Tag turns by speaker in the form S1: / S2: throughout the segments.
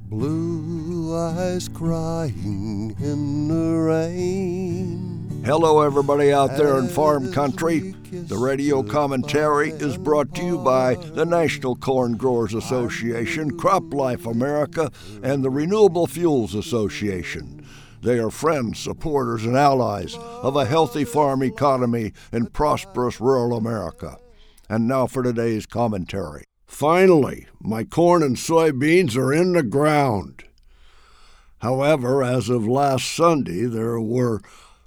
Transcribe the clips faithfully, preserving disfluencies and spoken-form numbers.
S1: Blue eyes crying in the rain.
S2: Hello, everybody out there in farm country. The radio commentary is brought to you by the National Corn Growers Association, CropLife America, and the Renewable Fuels Association. They are friends, supporters, and allies of a healthy farm economy in prosperous rural America. And now for today's commentary. Finally, my corn and soybeans are in the ground. However, as of last Sunday, there were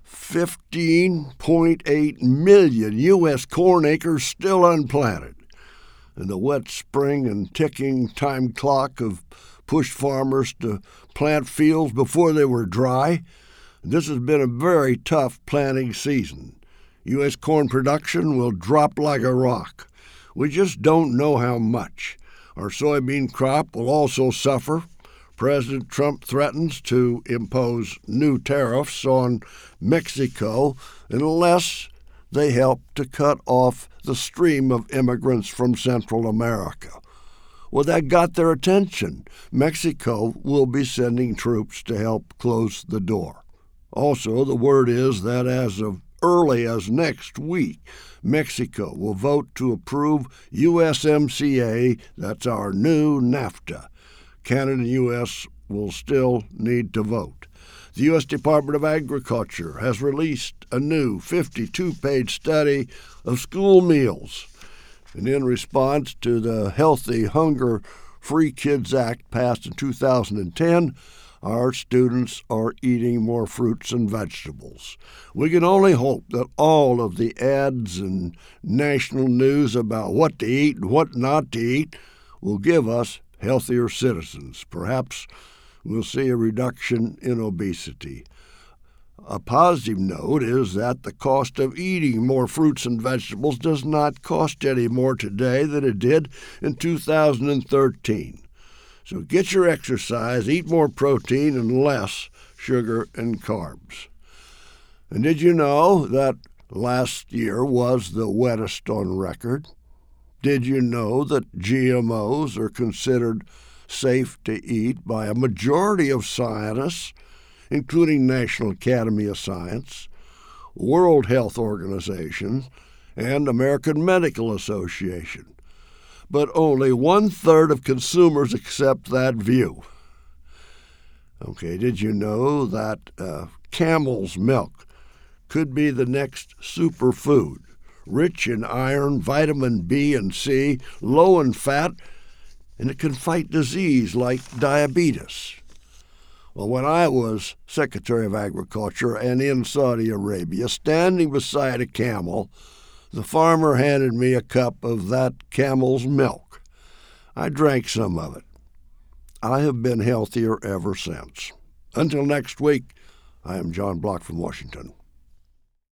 S2: fifteen point eight million U S corn acres still unplanted. And the wet spring and ticking time clock have pushed farmers to plant fields before they were dry. This has been a very tough planting season. U S corn production will drop like a rock. We just don't know how much. Our soybean crop will also suffer. President Trump threatens to impose new tariffs on Mexico unless they help to cut off the stream of immigrants from Central America. Well, that got their attention. Mexico will be sending troops to help close the door. Also, the word is that as of early as next week, Mexico will vote to approve U S M C A, that's our new NAFTA. Canada and U S will still need to vote. The U S Department of Agriculture has released a new fifty-two page study of school meals. And in response to the Healthy Hunger Free Kids Act passed in two thousand ten, our students are eating more fruits and vegetables. We can only hope that all of the ads and national news about what to eat and what not to eat will give us healthier citizens. Perhaps we'll see a reduction in obesity. A positive note is that the cost of eating more fruits and vegetables does not cost any more today than it did in two thousand thirteen. So get your exercise, eat more protein and less sugar and carbs. And did you know that last year was the wettest on record? Did you know that G M Os are considered safe to eat by a majority of scientists, including National Academy of Science, World Health Organization, and American Medical Association? But only one-third of consumers accept that view. Okay, did you know that uh, camel's milk could be the next superfood, rich in iron, vitamin B and C, low in fat, and it can fight disease like diabetes? Well, when I was Secretary of Agriculture and in Saudi Arabia, standing beside a camel, the farmer handed me a cup of that camel's milk. I drank some of it. I have been healthier ever since. Until next week, I am John Block from Washington.